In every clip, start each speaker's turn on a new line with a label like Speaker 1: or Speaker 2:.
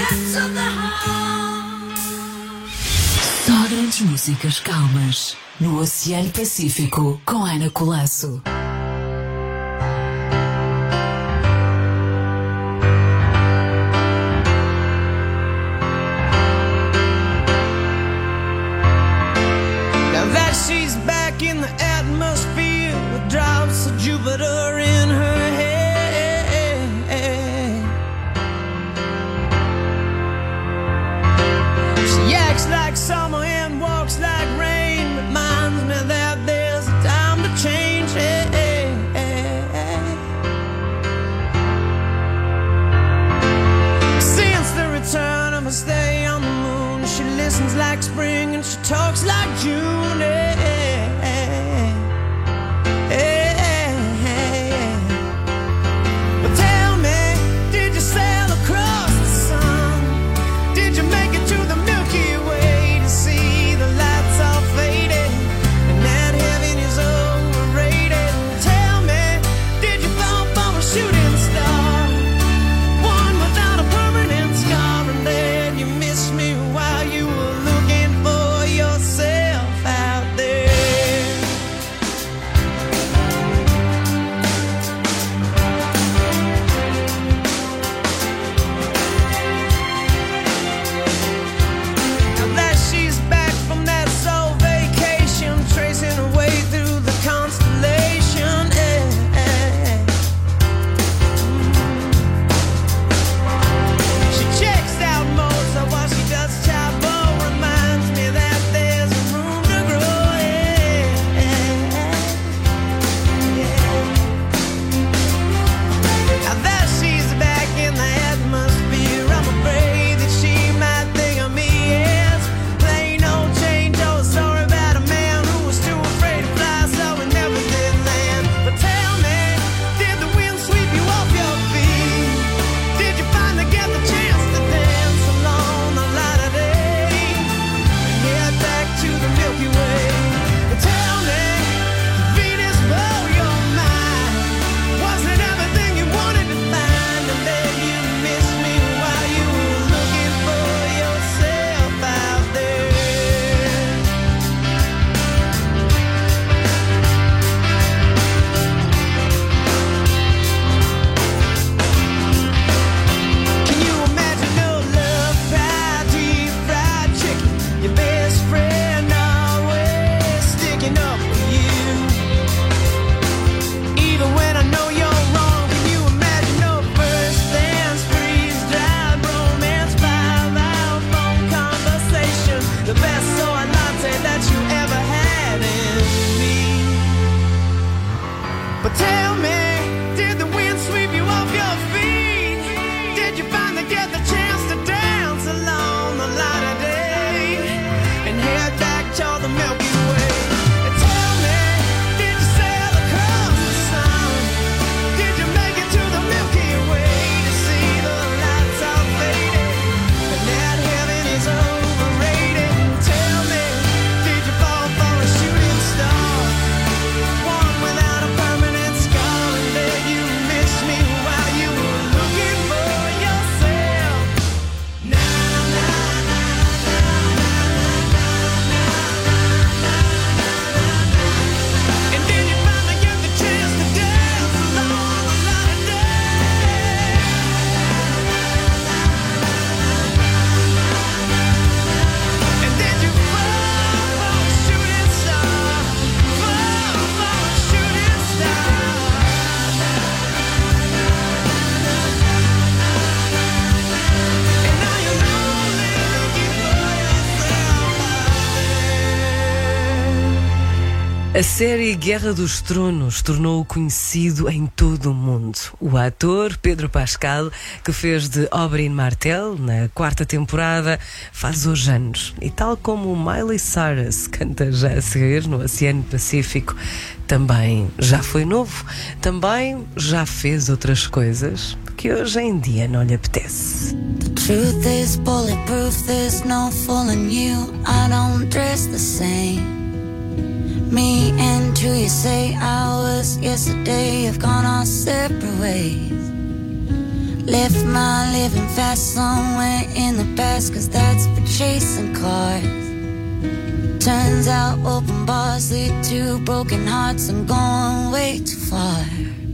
Speaker 1: Só grandes músicas calmas no Oceano Pacífico com Ana Colasso.
Speaker 2: Now that she's back in the atmosphere with drops of Jupiter in her head. She acts like summer and walks like rain. Reminds me that there's a time to change. Since the return of her stay on the moon, she listens like spring and she talks like June. But tell me, did you sail across the sun? Did you make it to the Milky Way to see the lights all faded and that heaven is overrated? Tell me, did you fall from a shooting star, one without a permanent scar, and then you missed me while you were looking for yourself out there? Now that she's back from that soul vacation, tracing her way through the constellation. She checks out Mozart while she does Chabot. Reminds me that there's room to grow. Now that she's back in the atmosphere, I'm afraid that she might think of me as plain old Jane Doe. Sorry about a man who was too afraid to fly, so we never did land. But tell me, did the wind sweep you off your feet? Did you finally get the chance to dance along the light of day and head back to the Milky Way? But tell me, did Venus blow your mind? Was it everything you wanted to find, and then you missed me while you were looking for yourself out there? Can you imagine no love pie, deep fried chicken, your best friend always sticking up for you, even when I know you're wrong? Can you imagine no first dance, freeze-dried romance, 5-hour phone conversation, the best soy latte that you ever had in me? But tell me, did the wind sweep you off your feet? Did you finally get the chance to dance along the light of day and head back to the Milky Way? And tell me, did you sail across the sun? Did you make it to the Milky Way to see the lights all faded and that heaven is overrated? Tell me, did you fall for a shooting star, one without a permanent scar, and then you missed me while you were looking for yourself? Na na na na and then you finally get the chance to dance along the light of day. And then you fall for a shooting star, fall for a shooting star. And now you're only looking for yourself out there.
Speaker 3: A série Guerra dos Tronos tornou-o conhecido em todo o mundo. O ator Pedro Pascal, que fez de Oberyn Martell na 4ª temporada, faz hoje anos. E tal como Miley Cyrus canta já a seguir no Oceano Pacífico, também já foi novo, também já fez outras coisas que hoje em dia não lhe apetece.
Speaker 4: The truth is bulletproof, there's no fooling you. I don't dress the same. Me and who you say I was yesterday have gone our separate ways. Left my living fast somewhere in the past, 'cause that's for chasing cars. Turns out open bars lead to broken hearts. I'm going way too far.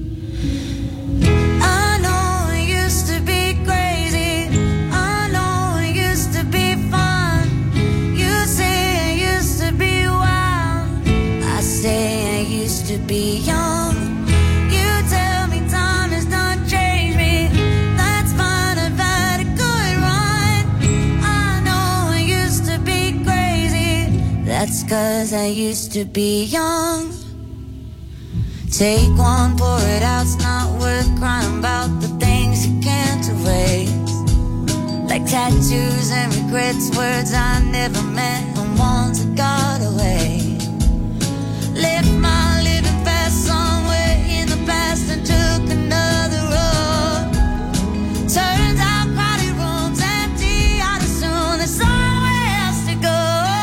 Speaker 4: I know it used to be crazy. I know it used to be fun. You say it used to be wild. I say I used to be young. You tell me time has done changed me. That's fine, I've had a good run. I know I used to be crazy. That's 'cause I used to be young. Take one, pour it out, it's not worth crying about the things you can't erase. Like tattoos and regrets, words I never meant and ones that got away. Left my living fast somewhere in the past and took another road. Turns out crowded rooms empty out as soon. There's somewhere else to go.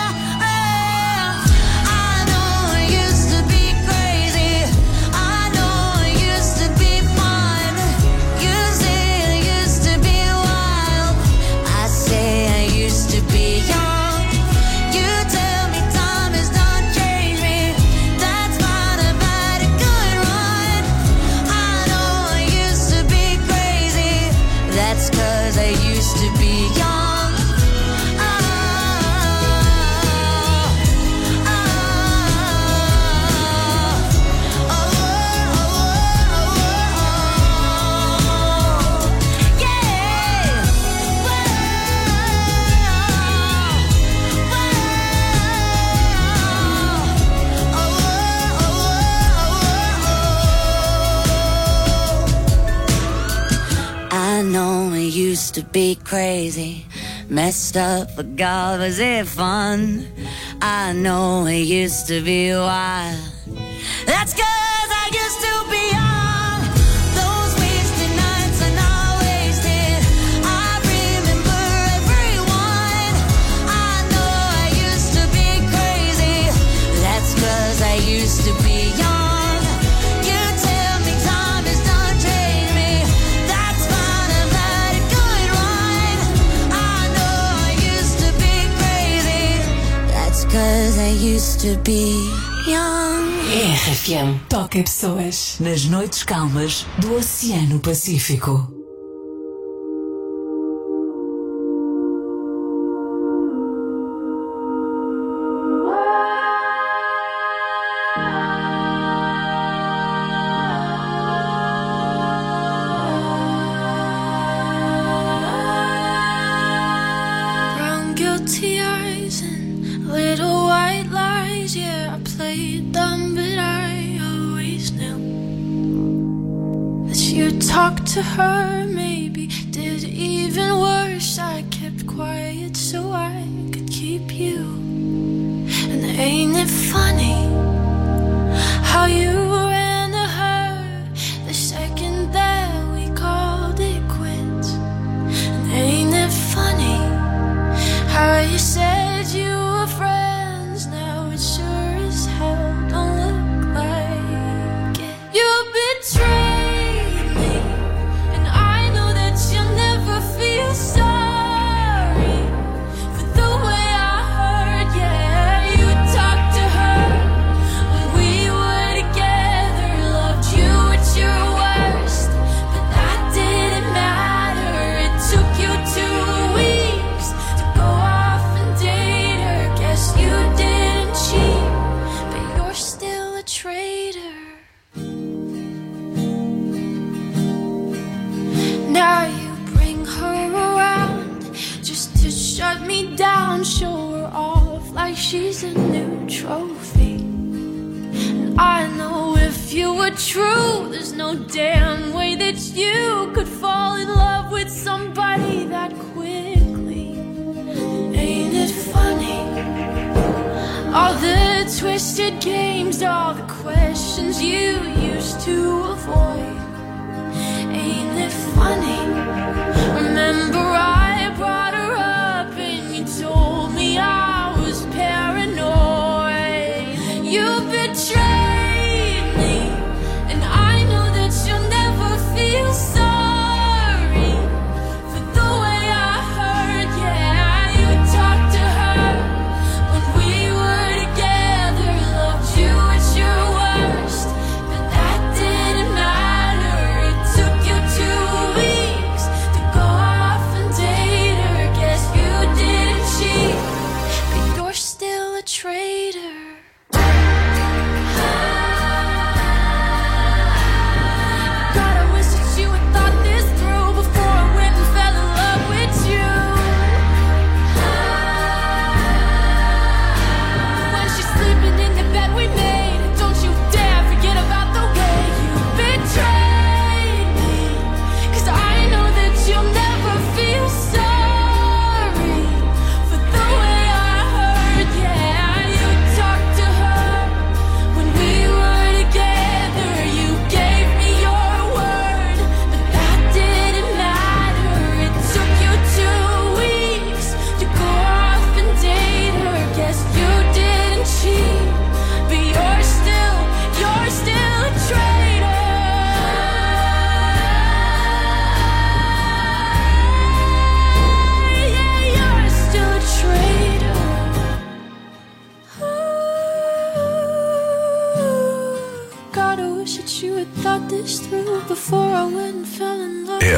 Speaker 4: I know it used to be crazy. I know it used to be fun. You say it used to be wild. I say I used to be young. You tell me time has done changed me. That's fine, I've had a good run. I know I used to be crazy. That's 'cause I used to be young. I know it used to be crazy, messed up, but God, was it fun? I know it used to be wild. That's 'cause I used to be young. Those wasted nights are not wasted. I remember everyone. I know I used to be crazy. That's 'cause I used to be young. You tell me time has done changed me. That's fine, I've had a good run. I know I used to be crazy. That's 'cause I used to be young.
Speaker 1: RFM toca pessoas nas noites calmas do Oceano Pacífico.
Speaker 5: Brown guilty eyes and little white lies. Yeah, I played dumb, but I always knew that you talked to her. Maybe did even worse. I kept quiet so I could keep you. And ain't it funny how you ran to her the second that we called it quits? And ain't it funny how you said you were friends? Now it sure as hell don't look like it. You betrayed me, and I know that you'll never feel sorry for the way I hurt. Yeah, you talked to her when we were together, loved you at your worst, but that didn't matter. It took you 2 weeks to go off and date her. Guess you didn't cheat, but you're still a traitor. Now you bring her around just to shut me down, show her off like she's a new trophy. And I know if you were true, there's no damn way that you could fall in love with somebody that quickly. Ain't it funny? All the twisted games, all the questions you used to avoid. Ain't it funny? Remember I brought her up and you told me I was paranoid. You betrayed me, and I know that you'll never feel sorry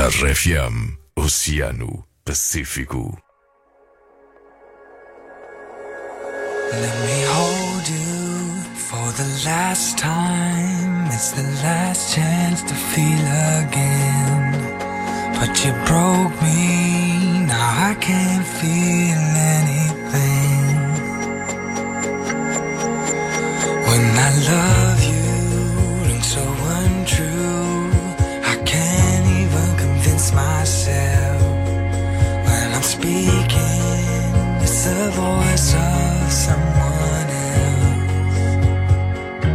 Speaker 6: RFM, Oceano Pacífico.
Speaker 7: Let me hold you for the last time. It's the last chance to feel again. But you broke me, now I can't feel anything. When I love you, rings so untrue. I can't even convince myself. When I'm speaking, it's the voice of someone else.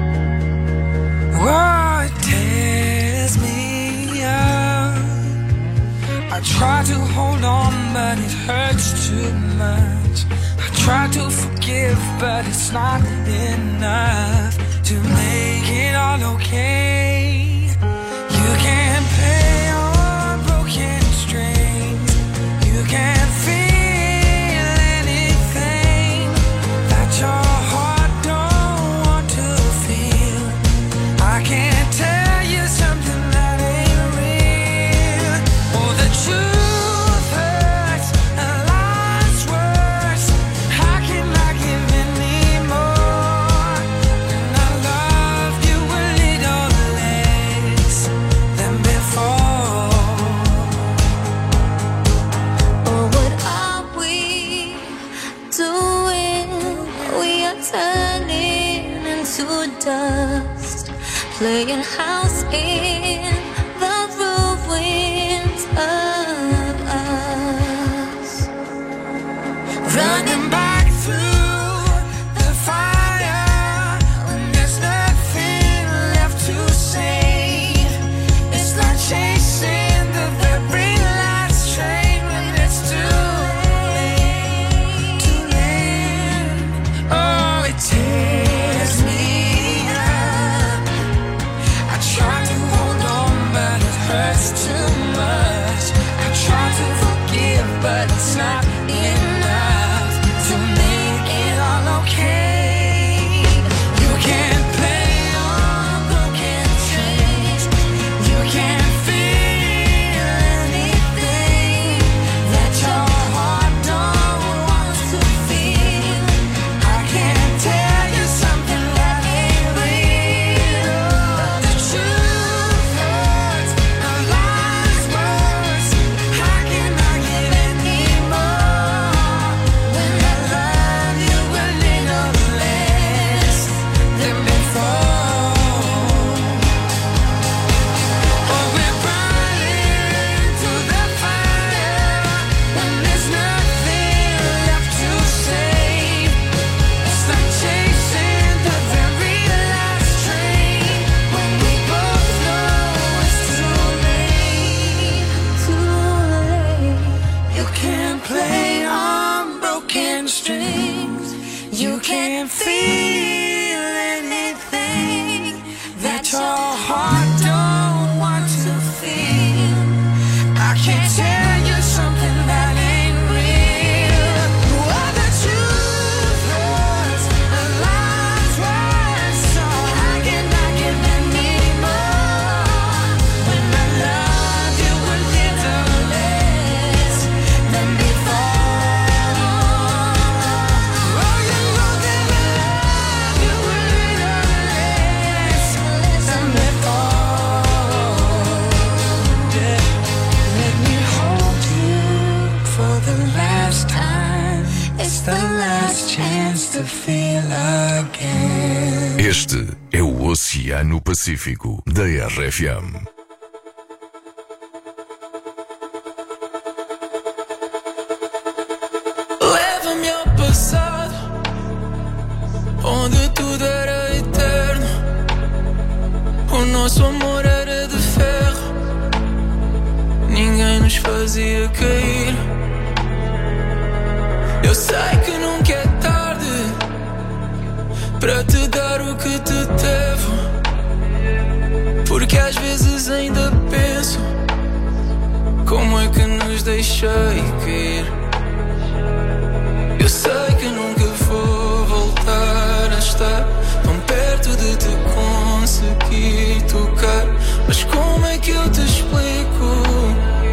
Speaker 7: Oh, it tears me up. I try to hold on, but it hurts too much. I try to forgive, but it's not enough to make it all okay. You can't play on broken strings. You can't feel anything that your heart don't want to feel. I can't tell you something that ain't real. Oh, the truth hurts and life's worse. How can I give any more? And I love you a little less than before.
Speaker 5: Oh, what are we doing? We are turning into dust, playing house in the ruins of us.
Speaker 7: Running back through the fire when there's nothing left to say. It's like chasing the very last train when it's too late. Too late. Oh, it tears me up. I try to hold on, but it hurts too much. I try to forgive, but it's not enough to make it all okay. You can't play on broken strings. You can't feel anything that your heart don't want to feel. I can't tell you something that ain't real. The truth hurts and life's worse. How can I give any more when I love you a little less than before? Oh, we're burning through the fire when there's nothing left to say. It's like chasing the very last train when we both know it's too late.
Speaker 5: Too late.
Speaker 7: You can't play on broken strings. You can't feel anything that your heart don't want to feel. I can't tell you something that ain't real. Oh, the truth hurts and life's worse. So how can I give any more when I love you a little less than before? Oh, you know that I love you a little less than before. Yeah. Let me hold you for the last time. It's the last chance to feel again.
Speaker 6: Este é o Oceano Pacífico da RFM.
Speaker 7: Leva-me ao passado, onde tudo era eterno. O nosso amor era de ferro, ninguém nos fazia cair. Eu sei que nunca é tarde para te dar o que te devo, porque às vezes ainda penso como é que nos deixei cair. Eu sei que nunca vou voltar a estar tão perto de te conseguir tocar, mas como é que eu te explico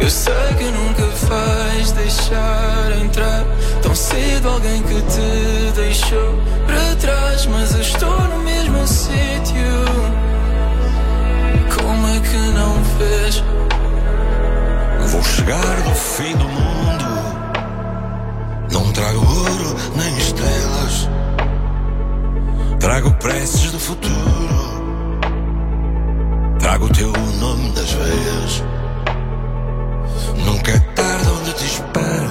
Speaker 7: Eu sei que nunca vais deixar entrar tão cedo alguém que te deixou para trás, mas eu estou no mesmo sítio. Como é que não vês?
Speaker 8: Vou chegar do fim do mundo. Não trago ouro nem estrelas, trago preces do futuro. Trago o teu nome das veias. Nunca é tarde onde te espero,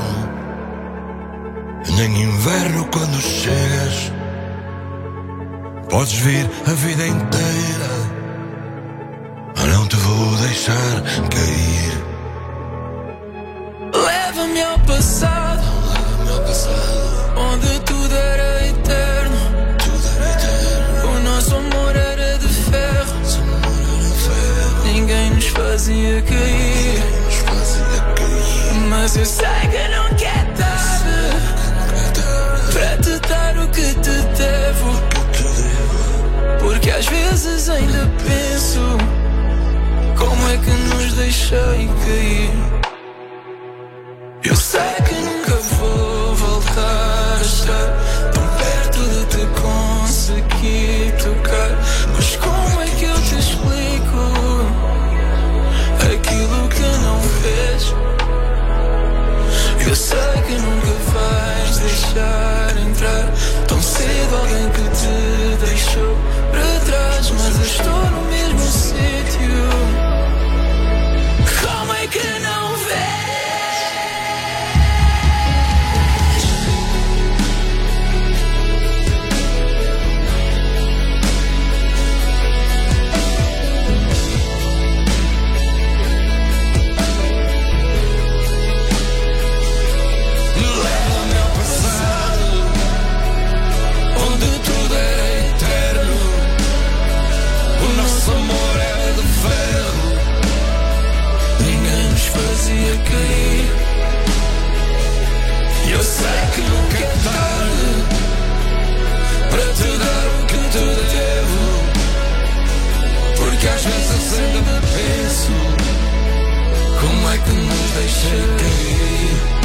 Speaker 8: nem inverno quando chegas. Podes vir a vida inteira, não te vou deixar cair.
Speaker 7: Leva-me ao passado, onde tudo era eterno. O nosso amor era de ferro, ninguém nos fazia cair. Mas eu sei que nunca é tarde para te dar o que te devo, porque às vezes ainda penso como é que nos deixei cair. Eu sei que nunca vou voltar a estar tão perto de te conseguir tocar, mas como é que eu te explico aquilo que não vês? Eu sei que nunca vais deixar entrar tão cedo alguém que te deixou para trás, mas eu estou no mesmo sítio. Como é que não vês? Eu sei que nunca é tarde para te dar o que te devo, porque às vezes ainda penso como é que nos deixei cair.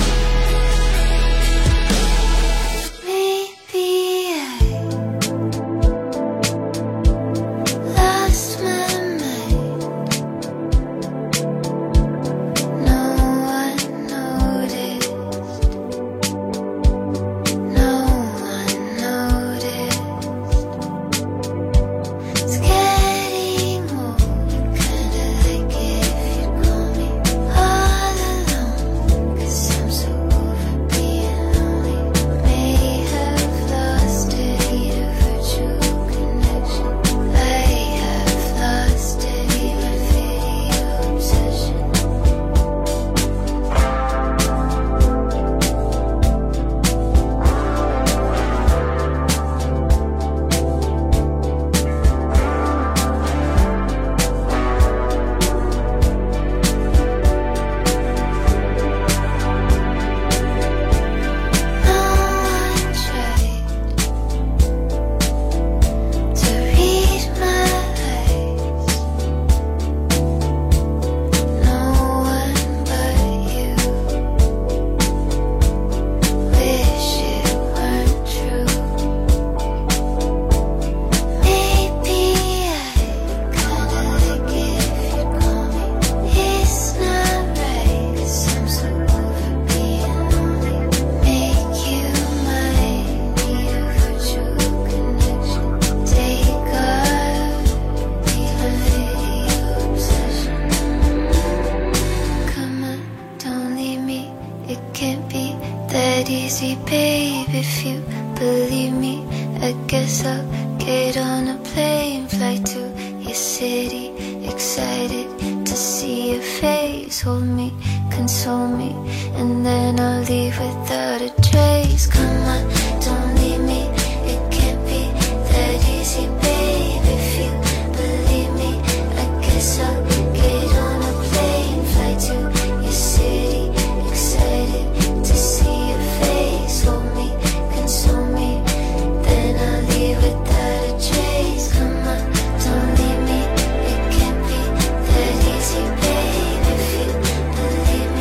Speaker 5: easy, babe, if you believe me. I guess I'll get on a plane, fly to your city, excited to see your face. Hold me, console me, and then I'll leave without a trace. Come on, don't leave me, it can't be that easy, babe, if you believe me. I guess I'll get on a plane, fly to your city, excited to see your face. Hold me, console me, then I'll leave without a trace. Come on, don't leave me, it can't be that easy, babe, if you believe me.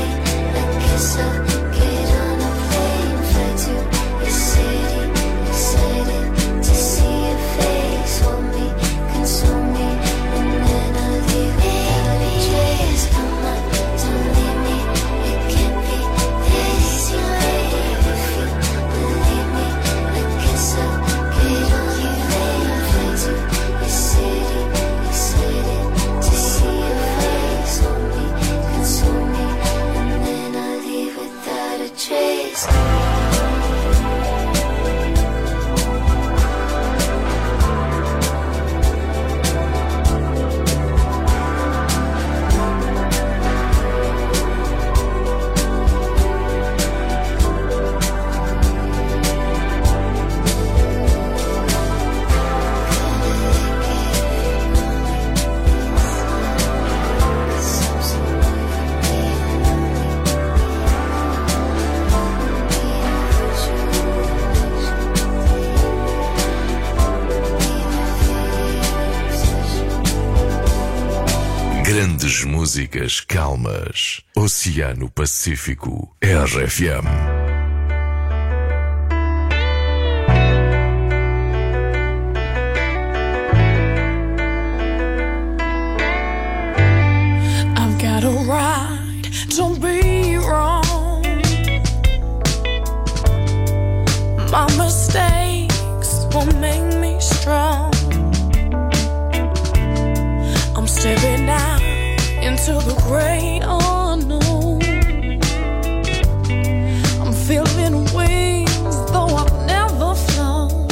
Speaker 6: Grandes músicas calmas. Oceano Pacífico. RFM.
Speaker 5: I've got a right to be wrong. My mistakes will make me strong. I'm stepping out into the great unknown. I'm feeling wings, though I've never flown.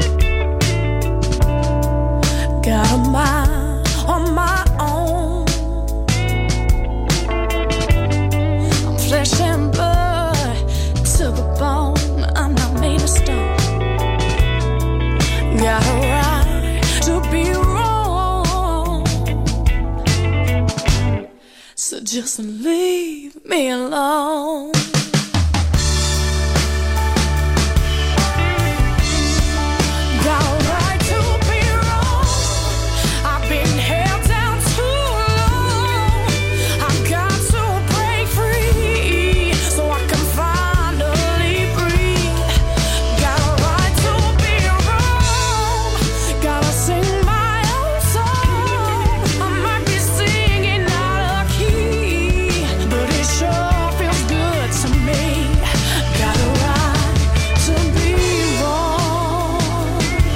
Speaker 5: Got a mind on my own. I'm flesh and blood to the bone. I'm not made of stone. Got a right to be wrong. So just leave me alone. Got a right to be wrong. I've been held down too long. I've got to break free so I can finally breathe. Got a right to be wrong. Gotta sing my own song. I might be singing out of key, but it sure feels good to me. Got a right to be wrong.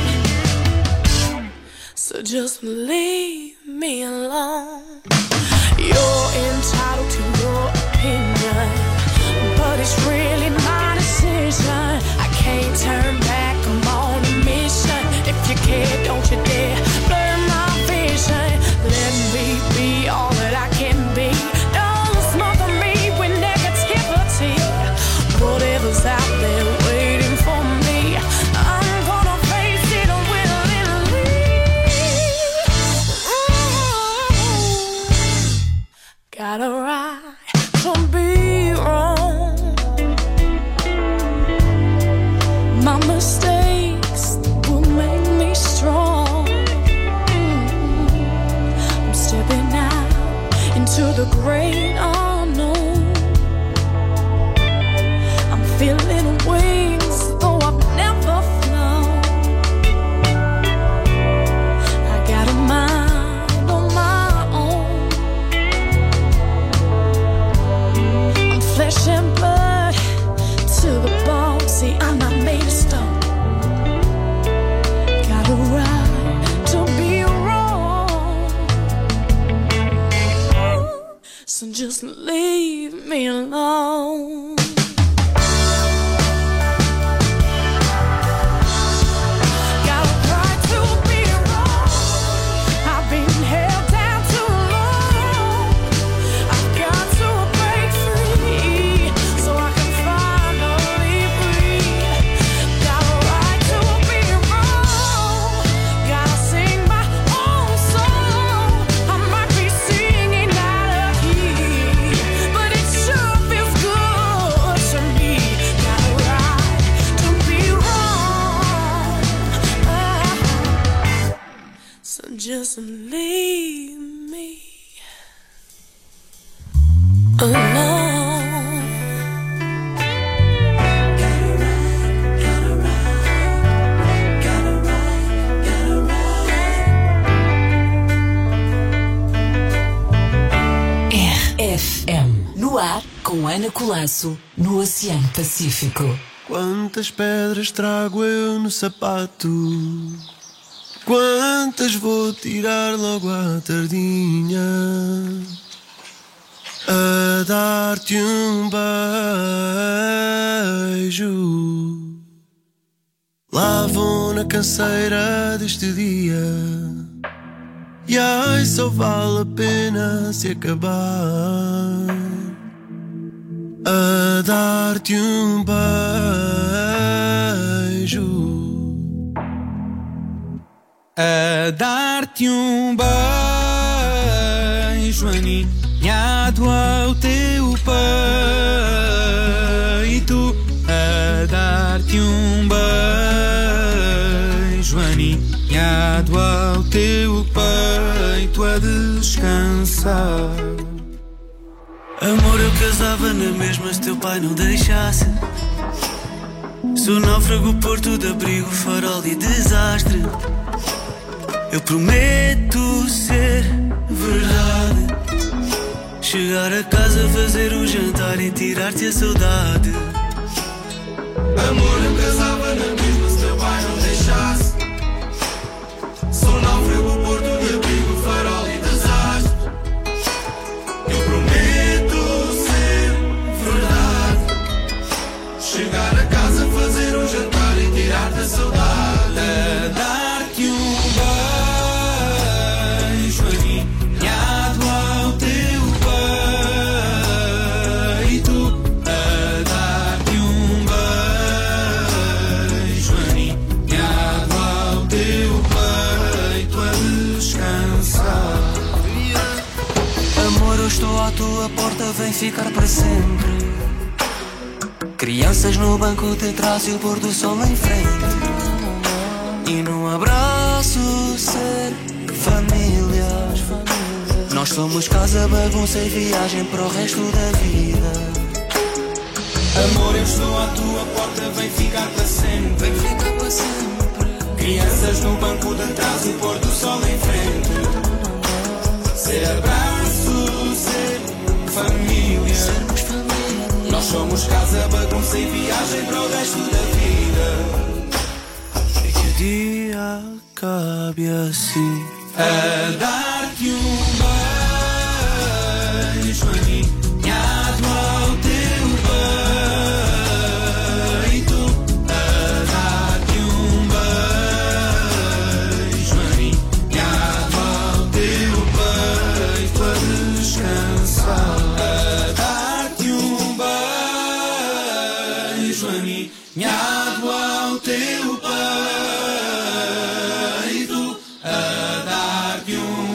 Speaker 5: So just leave me alone. You're entitled to your opinion, but it's really my decision. I can't turn back, I'm on a mission. If you care, don't you dare blur my vision. Let me be all that I can be. Don't smother me with negativity. Whatever's out there waiting for me, I'm gonna face it willingly. Got a right to be wrong. My mistakes will make me strong. I'm stepping out into the great unknown. I'm feeling wings, though I've never flown. I got a mind on my own. I'm flesh and blood to the bone. See, I'm not made of stone. Got a right to be wrong. So just leave me alone. Got a right to be wrong. I've been held down too long. I've got to break free so I can finally breathe. Got a right to be wrong. Gotta sing my own song. I might be singing out of key, but it sure feels good to me. Got a right to be wrong. So just leave me alone.
Speaker 1: RFM. No ar, com Ana Colasso, no Oceano Pacífico.
Speaker 2: Quantas pedras trago eu no sapato? Quantas vou tirar logo à tardinha? A dar-te um beijo. Lá vou na canseira deste dia. E ai, só vale a pena se acabar. A dar-te um beijo.
Speaker 7: A dar-te um beijo aninhado ao teu peito. A dar-te um beijo aninhado aninhado ao teu peito a descansar.
Speaker 9: Amor, eu casava na mesma se teu pai não deixasse. Sou náufrago, porto de abrigo, farol e desastre. Eu prometo ser verdade. Chegar a casa, fazer um jantar e tirar-te a saudade.
Speaker 7: Amor, eu casava na mesma se teu pai não deixasse. Sou náufrago, porto de abrigo, farol e desastre. Eu prometo ser verdade. Chegar a casa, fazer um jantar e tirar-te a saudade. Dar-te um beijo aninhado ao teu peito. Dar-te um beijo aninhado ao teu peito a descansar.
Speaker 9: Amor, eu estou à tua porta, vem ficar para sempre. Crianças no banco de trás e o pôr do sol em frente. E num abraço ser família. Nós somos casa, bagunça e viagem para o resto da vida.
Speaker 7: Amor, eu estou à tua porta, vem ficar para sempre.
Speaker 9: Vem ficar para sempre.
Speaker 7: Crianças no banco de trás, o pôr do sol em frente. Ser abraço, ser família.
Speaker 9: Sermos família.
Speaker 7: Nós somos casa, bagunça e viagem para o resto da vida.
Speaker 9: E que o dia acabe assim.
Speaker 7: A dar-te um beijo aninhado ao teu peito. A dar-te um beijo aninhado ao teu peito a descansar. A dar-te um beijo aninhado ao teu peito. A dar-te um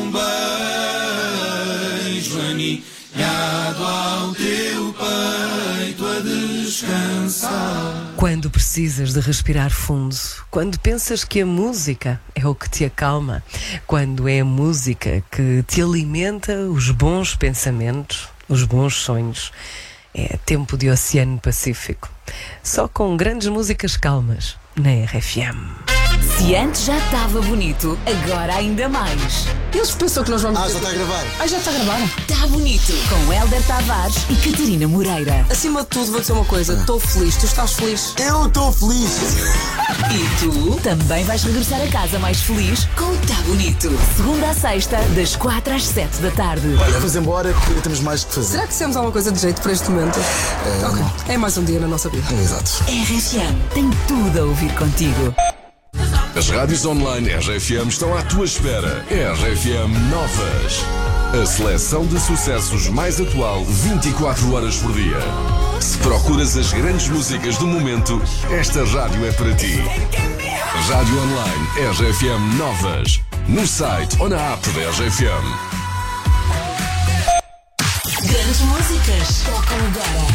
Speaker 7: beijo aninhado ao teu peito a descansar.
Speaker 3: Quando precisas de respirar fundo, quando pensas que a música é o que te acalma, quando é a música que te alimenta os bons pensamentos, os bons sonhos, é tempo de Oceano Pacífico. Só com grandes músicas calmas na RFM.
Speaker 1: Se antes já estava bonito, agora ainda mais.
Speaker 10: Eles pensam que nós vamos...
Speaker 11: já está a gravar.
Speaker 10: Já está a gravar.
Speaker 1: Está bonito. Com Hélder Tavares e Catarina Moreira.
Speaker 10: Acima de tudo, vou dizer uma coisa. Estou feliz. Tu estás feliz?
Speaker 11: Eu estou feliz.
Speaker 1: E tu também vais regressar a casa mais feliz com o Tá Bonito. Segunda a sexta, das 4 às 7 da tarde.
Speaker 11: Olha, vamos embora que temos mais que fazer.
Speaker 10: Será que temos alguma coisa de jeito para este momento? Ok. É mais um dia na nossa vida.
Speaker 11: Exato.
Speaker 1: RFM tem tudo a ouvir contigo.
Speaker 6: As rádios online RFM estão à tua espera. RFM Novas. A seleção de sucessos mais atual 24 horas por dia. Se procuras as grandes músicas do momento, esta rádio é para ti. Rádio online RFM Novas. No site ou na app da RFM.
Speaker 1: Grandes músicas tocam agora.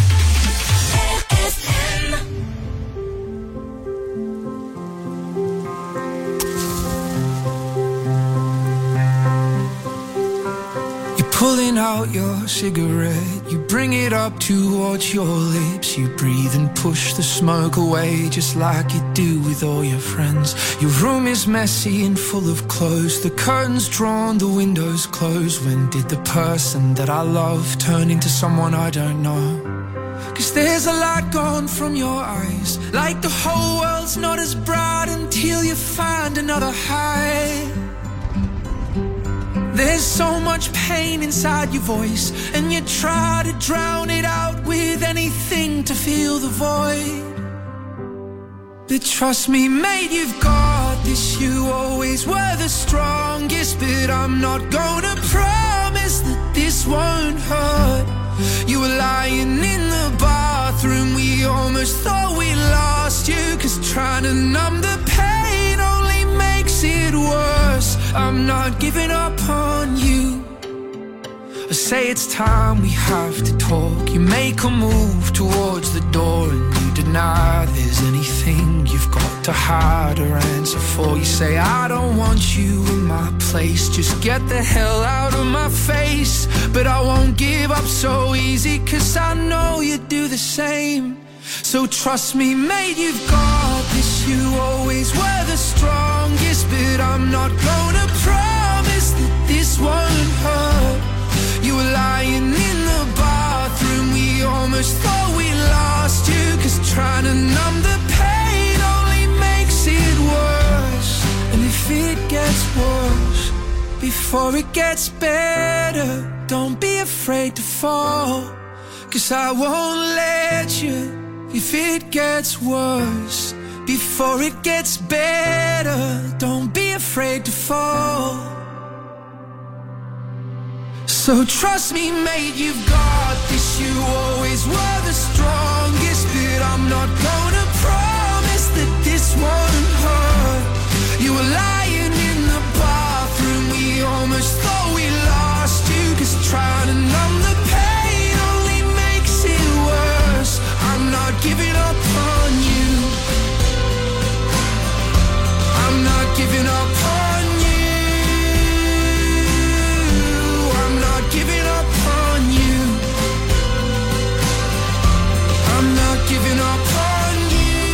Speaker 7: Pulling out your cigarette, you bring it up towards your lips. You breathe and push the smoke away, just like you do with all your friends. Your room is messy and full of clothes, the curtains drawn, the windows closed. When did the person that I love turn into someone I don't know? 'Cause there's a light gone from your eyes, like the whole world's not as bright until you find another high. There's so much pain inside your voice, and you try to drown it out with anything to fill the void. But trust me, mate, you've got this. You always were the strongest, but I'm not gonna promise that this won't hurt. You were lying in the bathroom, we almost thought we lost you, 'cause trying to numb the pain only makes it worse. I'm not giving up on you. say it's time we have to talk. You make a move towards the door and you deny there's anything you've got to hide or answer for. You say I don't want you in my place, just get the hell out of my face. But I won't give up so easy, 'cause I know you do the same. So trust me, mate, you've got this. You always were the strongest, but I'm not gonna promise that this won't hurt. You were lying in the bathroom, we almost thought we lost you, 'cause trying to numb the pain only makes it worse. And if it gets worse before it gets better, don't be afraid to fall, 'cause I won't let you. If it gets worse before it gets better, don't be afraid to fall. So trust me, mate, you've got this. You always were the strongest, but I'm not gonna promise that this won't hurt. You were lying in the bathroom, we almost thought we lost you, 'cause trying to numb the pain only makes it worse. I'm not giving up on you. I'm not giving up on you. I'm not giving up on you. I'm not giving up on you.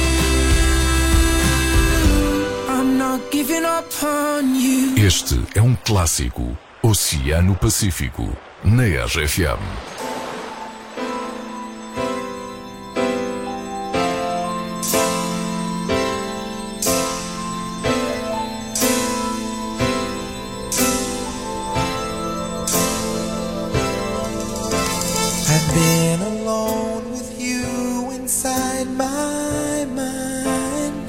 Speaker 7: I'm not giving up on you.
Speaker 6: Este é um clássico, Oceano Pacífico, na RFM.
Speaker 12: Been alone with you inside my mind,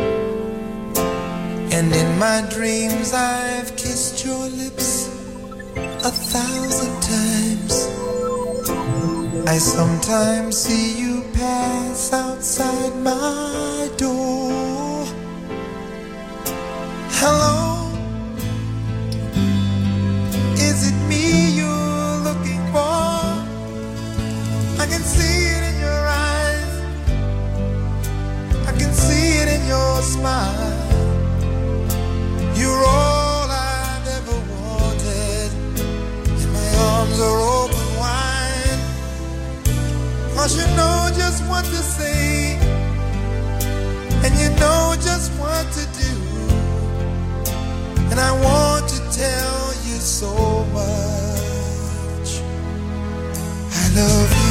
Speaker 12: and in my dreams I've kissed your lips 1,000 times. I sometimes see you pass outside my door. Hello, is it me you're looking for? I can see it in your eyes, I can see it in your smile. You're all I've ever wanted, and my arms are open wide, 'cause you know just what to say, and you know just what to do. And I want to tell you so much, I love you.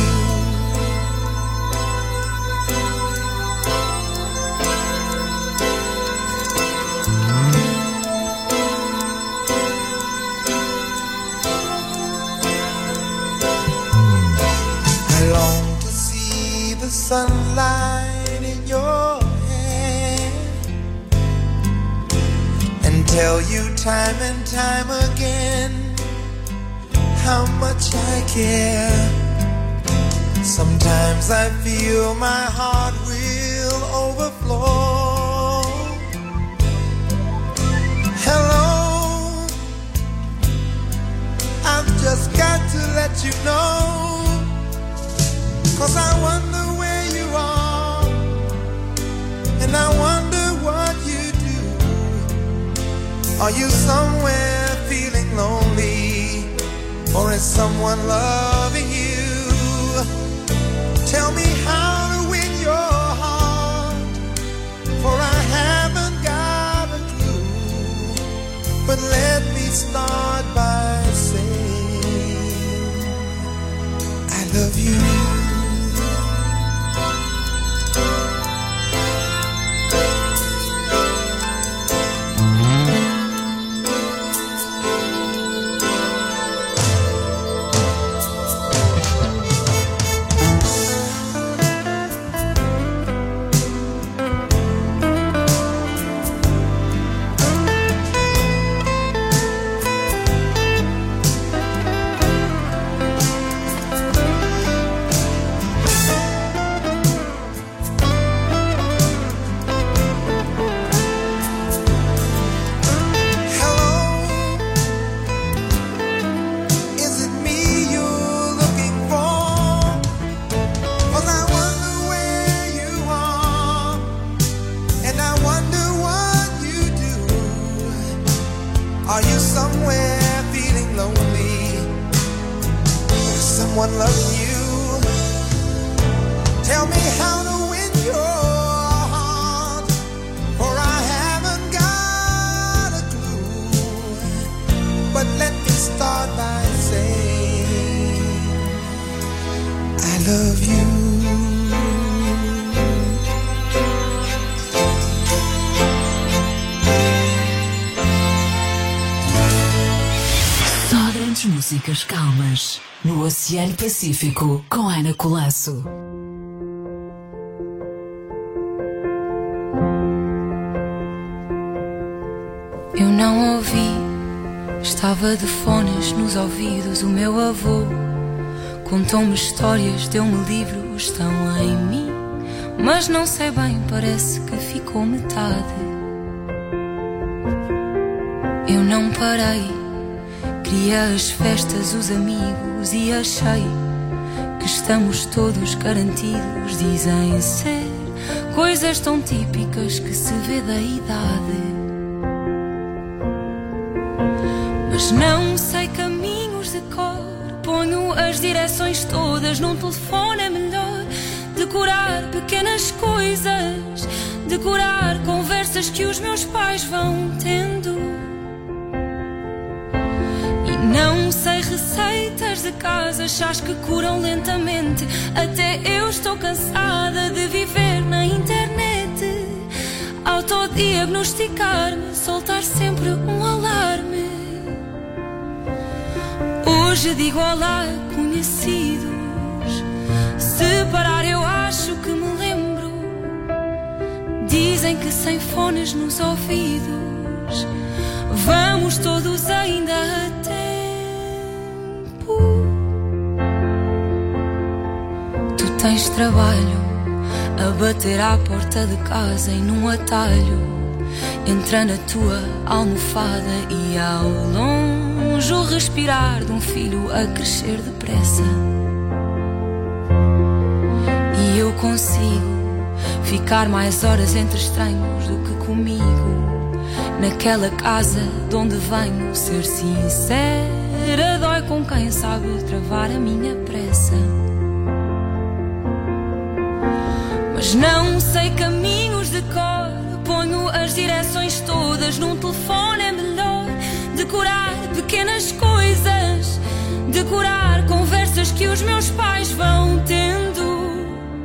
Speaker 12: Sunlight in your hair, and tell you time and time again how much I care. Sometimes I feel my heart will overflow. Hello, I've just got to let you know, 'cause I wonder where you are, and I wonder what you do. Are you somewhere feeling lonely, or is someone loving you? Tell me how to win your heart, for I haven't got a clue. But let me start by saying I love you. someone loving you. Tell me how to win your heart, for I haven't got a clue. But let me start by saying I love you.
Speaker 1: Só grandes músicas calmas no Oceano Pacífico com Ana Colasso.
Speaker 5: Eu não ouvi, estava de fones nos ouvidos. O meu avô contou-me histórias, deu-me livros, estão em mim. Mas não sei bem, parece que ficou metade. Eu não parei, queria as festas, os amigos, e achei que estamos todos garantidos. Dizem ser coisas tão típicas que se vê da idade. Mas não sei caminhos de cor, ponho as direções todas num telefone. É melhor decorar pequenas coisas, decorar conversas que os meus pais vão tendo. E não sei receitas de casa, chás que curam lentamente. Até eu estou cansada de viver na internet, autodiagnosticar-me, soltar sempre um alarme. Hoje digo olá, conhecidos. Se parar eu acho que me lembro. Dizem que sem fones nos ouvidos vamos todos ainda a tempo. Tu tens trabalho a bater à porta de casa e num atalho entra na tua almofada e ao longe o respirar de um filho a crescer depressa. E eu consigo ficar mais horas entre estranhos do que comigo. Naquela casa de onde venho, ser sincera dói com quem sabe travar a minha pressa. Mas não sei caminhos de cor, ponho as direções todas num telefone. É melhor decorar pequenas coisas, decorar conversas que os meus pais vão tendo.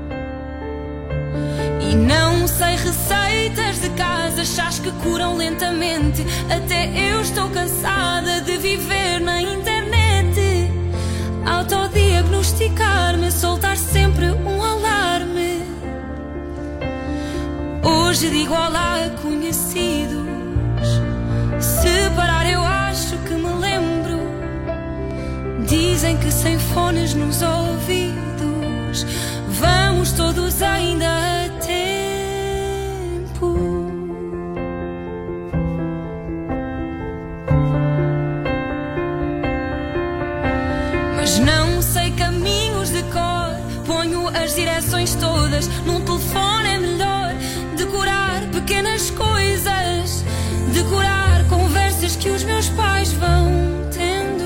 Speaker 5: E não sei receitas de casa, chás que curam lentamente. Até eu estou cansada de viver na internet, autodiagnosticar-me, soltar sempre um alarme. Hoje digo olá, conhecidos. Se parar eu acho que me lembro. Dizem que sem fones nos ouvidos vamos todos ainda a tempo. Mas não sei caminhos de cor, ponho as direções todas num telefone. É melhor decorar pequenas coisas, decorar conversas que os meus pais vão tendo.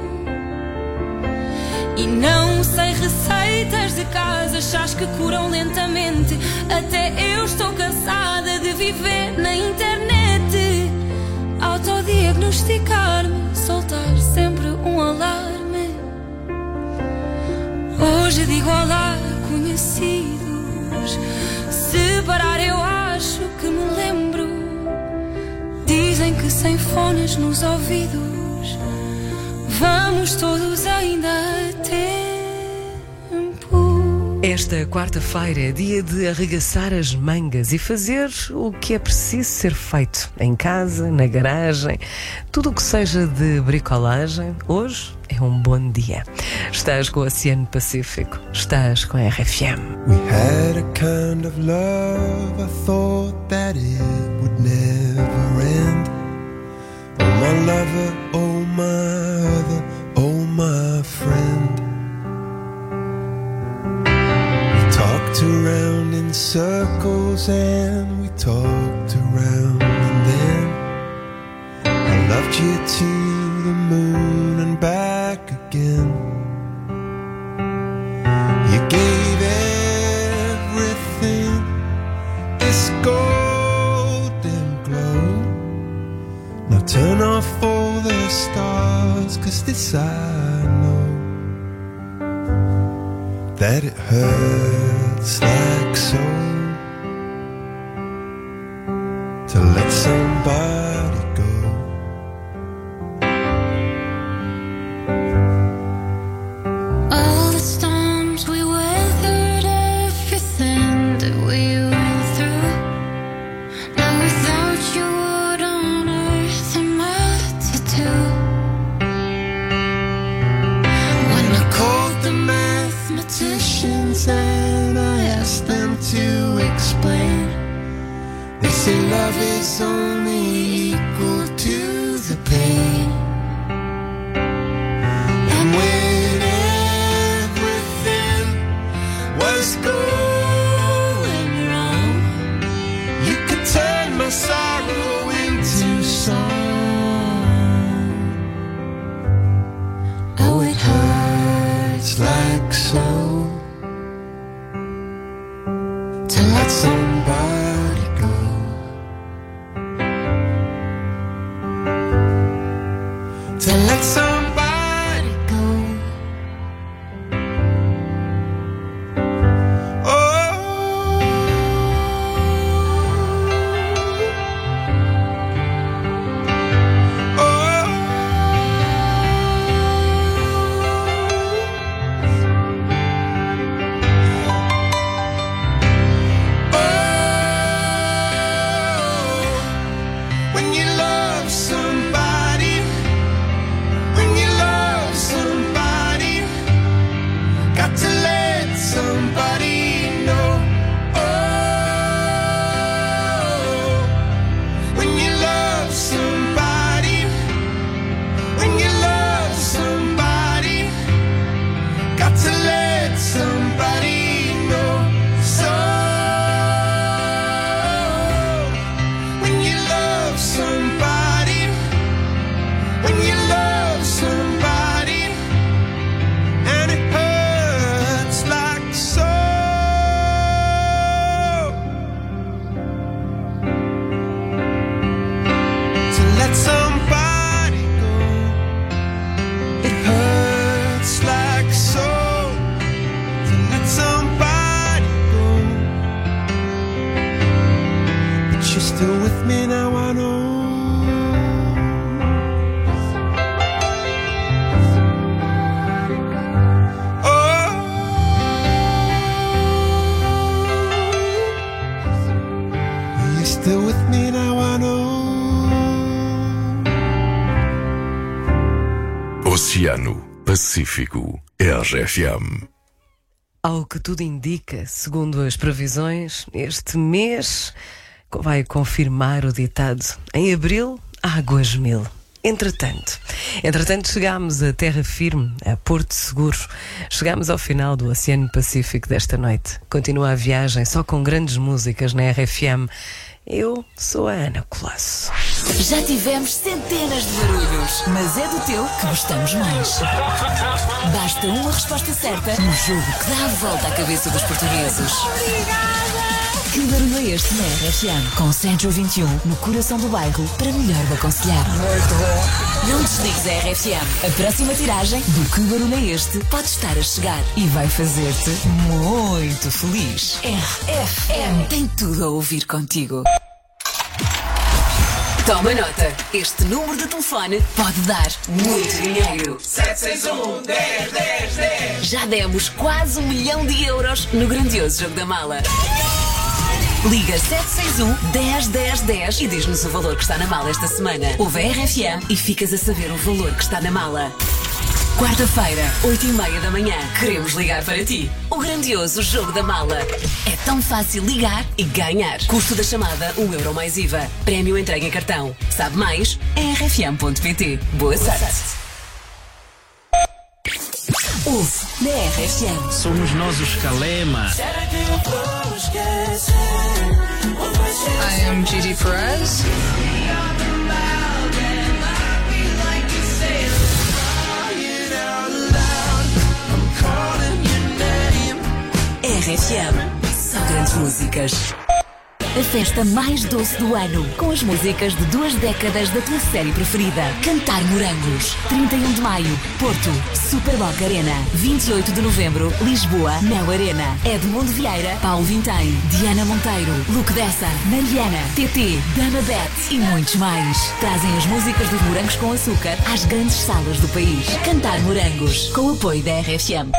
Speaker 5: E não sei receitas de casa, chás que curam lentamente. Até eu estou cansada de viver na internet, autodiagnosticar-me, soltar sempre um alarme. Hoje digo olá, conhecidos. Se parar eu acho que me lembro. Dizem que sem fones nos ouvidos vamos todos ainda a tempo.
Speaker 3: Esta quarta-feira é dia de arregaçar as mangas e fazer o que é preciso ser feito em casa, na garagem, tudo o que seja de bricolagem. Hoje é um bom dia. Estás com o Oceano Pacífico, estás com a RFM.
Speaker 12: We had a kind of love, I thought that it would never end. Oh my lover, oh my other, oh my friend. We talked around in circles and we talked around and then I loved you to the moon and back again. Turn off all the stars, 'cause this I know, that it hurts like so to let somebody go.
Speaker 5: All the storms we weathered, everything that we went through. Now without you, what on earth am I to do?
Speaker 12: When I called the mathematicians and I asked them to explain, they say love is only equal to the pain. And when everything was going wrong, you could turn my sorrow into song. Oh, it hurts like so to let somebody go. To let somebody go. When you love somebody, when you love somebody, got to let somebody know. Oh, when you love somebody, when you love somebody, got to let somebody know. So when you love somebody, when you love somebody, and it hurts like so to let somebody go. It hurts like so to let somebody go. But you're still with me now, I know. You're still with me now, I know.
Speaker 6: Oceano Pacífico, RFM.
Speaker 3: Ao que tudo indica, segundo as previsões, este mês vai confirmar o ditado: em abril, águas mil. Entretanto, chegámos a terra firme, a Porto Seguro. Chegámos ao final do Oceano Pacífico desta noite. Continua a viagem só com grandes músicas na RFM. Eu sou a Ana Colasso.
Speaker 1: Já tivemos centenas de barulhos, mas é do teu que gostamos mais. Basta uma resposta certa no jogo que dá a volta à cabeça dos portugueses. Que barulho é este na RFM? Com Centro 21, no coração do bairro, para melhor o aconselhar. Muito bom. Não desligues a RFM. A próxima tiragem do Que Barulho é Este pode estar a chegar e vai fazer-te muito feliz. RFM tem tudo a ouvir contigo. Toma nota, este número de telefone pode dar muito dinheiro.
Speaker 2: 761-10-10-10.
Speaker 1: Já demos quase 1 milhão de euros no grandioso Jogo da Mala. Liga 761-10-10-10 e diz-nos o valor que está na mala esta semana. Ouve a RFM e ficas a saber o valor que está na mala. Quarta-feira, 8h30 da manhã, queremos ligar para ti. O grandioso Jogo da Mala. É tão fácil ligar e ganhar. Custo da chamada, €1 mais IVA. Prémio entregue em cartão. Sabe mais? Em rfm.pt. Boa sorte. Ouve na RFM.
Speaker 13: Somos nós os Calema.
Speaker 10: I am Gigi Perez.
Speaker 1: RFM. Só grandes músicas. A festa mais doce do ano, com as músicas de 2 décadas da tua série preferida. Cantar Morangos. 31 de maio, Porto, Superboc Arena. 28 de novembro, Lisboa, Mel Arena. Edmundo Vieira, Paulo Vintém, Diana Monteiro, Luke Dessa, Mariana, TT, Dana Bet e muitos mais. Trazem as músicas dos Morangos com Açúcar às grandes salas do país. Cantar Morangos, com o apoio da RFM.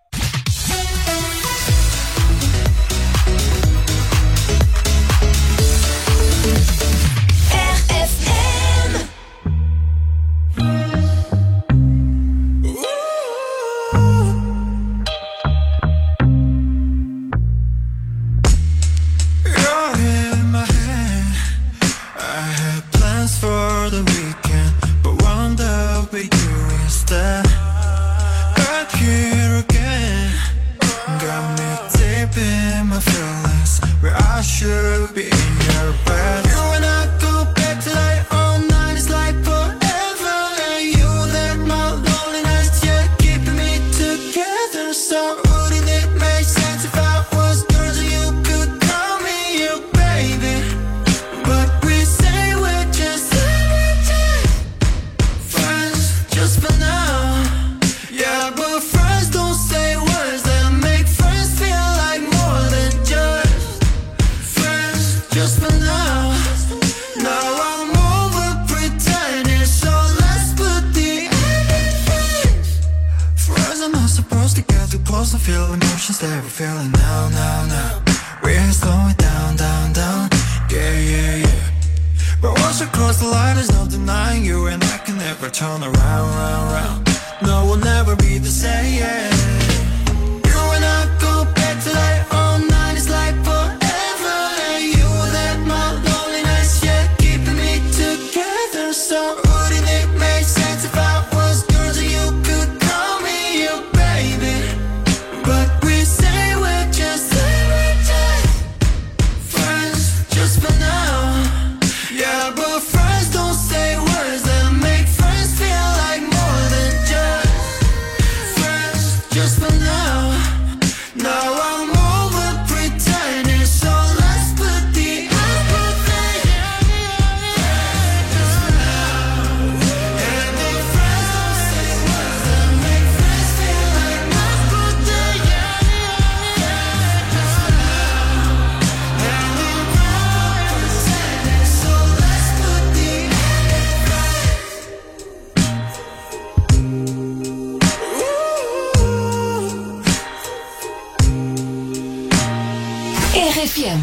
Speaker 1: RFM.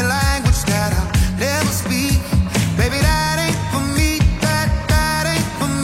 Speaker 12: Baby, that ain't for me, that ain't for me.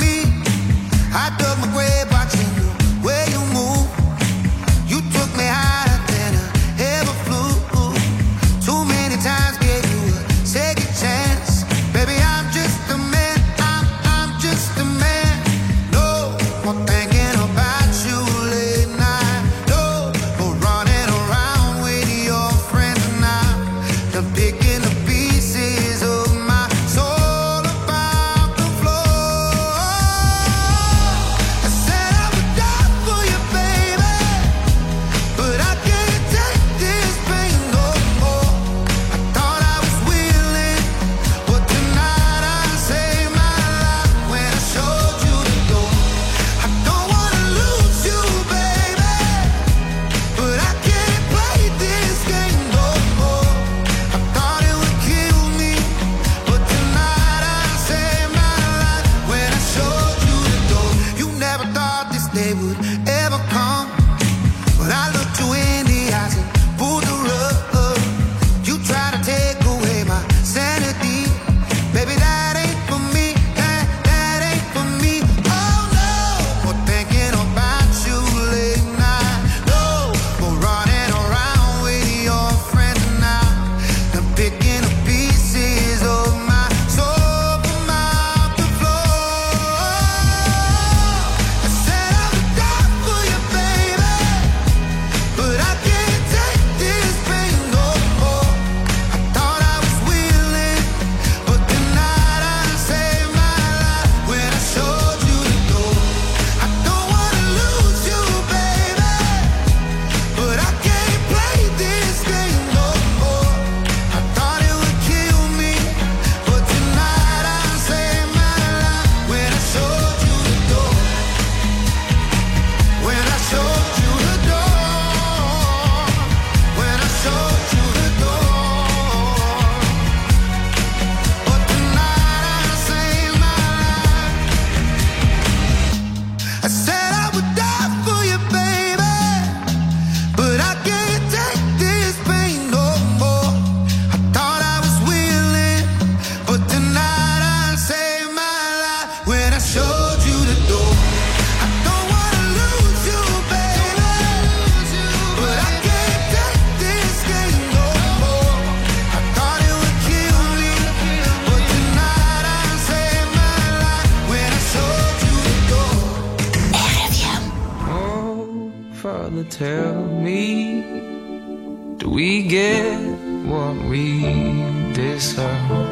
Speaker 7: tell me, do we get what we deserve?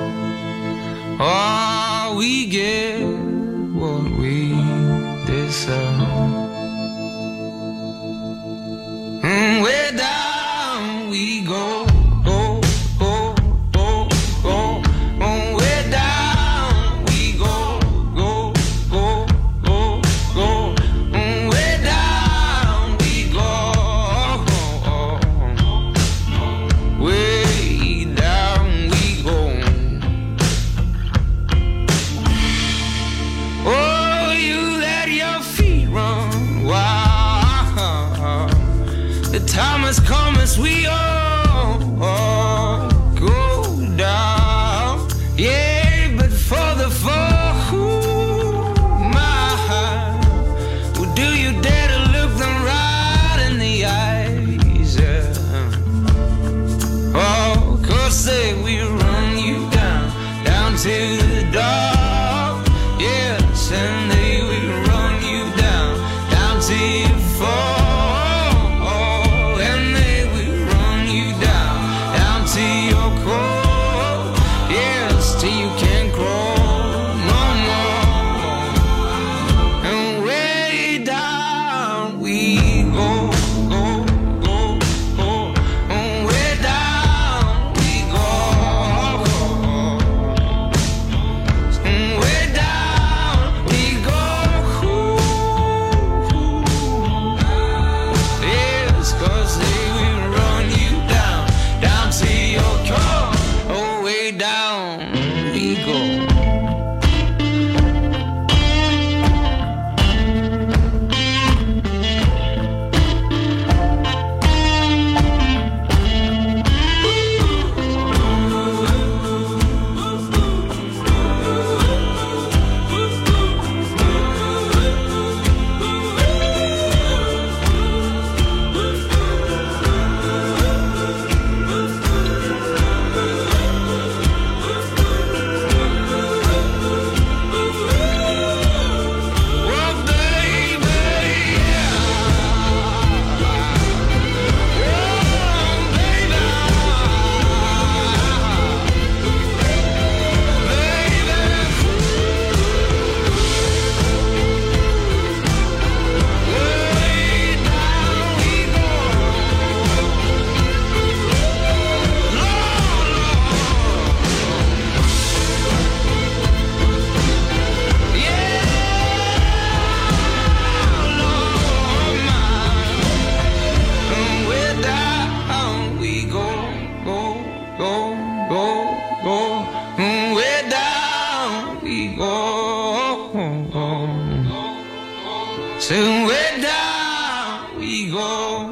Speaker 7: Oh, we get what we deserve. And way down we go, go, go, go, go. And way down we go, go, go, go, go. And way down we go, way down we go. Oh, you let your feet run wild. The time has come as we all go down. Yeah, but for the fall, my heart, well, do you dare to look them right in the eyes? Yeah. Oh, 'cause they will run you down, down to the dark. Yes, and they will run you down, down to your fall. And they will run you down, down to your core. Yes, till you can't crawl no more. And way down we go, go, go, go. And way down we go. And way down we go. Yes, 'cause they will run you down, down to your core. Oh, way down we go. Way down we go, go, go, go, go. Way down we go. So way down we go.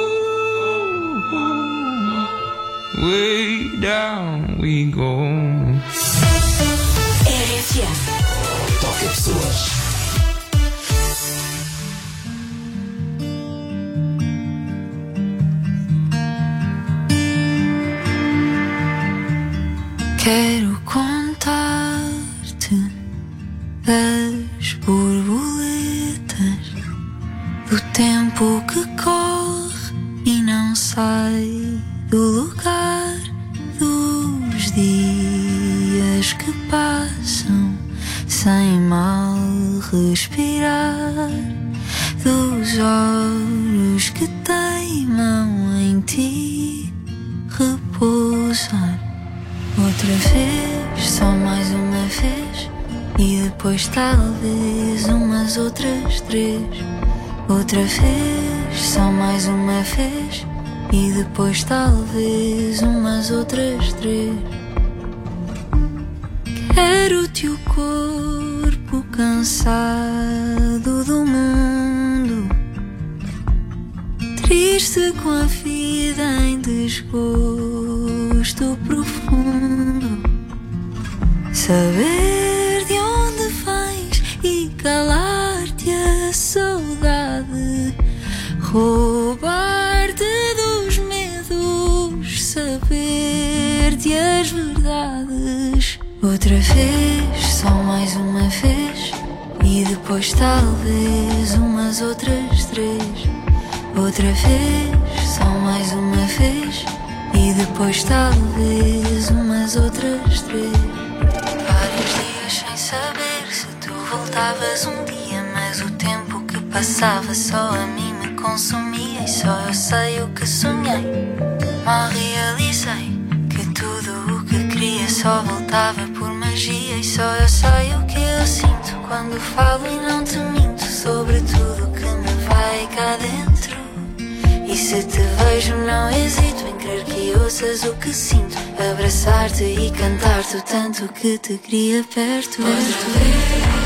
Speaker 7: Way down we go.
Speaker 1: RFM.
Speaker 11: Toca pessoas.
Speaker 5: Quero contar-te das borboletas, do tempo que corre e não sai do lugar, dos dias que passam sem mal respirar, dos olhos que teimam em ti repousar. Outra vez, só mais uma vez, e depois talvez umas outras três. Outra vez, só mais uma vez, e depois talvez umas outras três. Quero-te o corpo cansado do mundo, triste com a vida em desgosto profundo. Saber de onde vens e calar-te a saudade, roubar-te dos medos, saber-te as verdades. Outra vez, só mais uma vez, e depois talvez umas outras três. outra vez, só mais uma vez, e depois talvez umas outras 3. Vários dias sem saber se tu voltavas um dia, mas o tempo que passava só a mim me consumia, e só eu sei o que sonhei. Mal realizei que tudo o que queria só voltava por magia, e só eu sei o que eu sinto quando falo e não te minto sobre tudo que me vai cá dentro. E se te vejo não hesito em crer que ouças o que sinto, abraçar-te e cantar-te o tanto que te queria perto. Outra vez.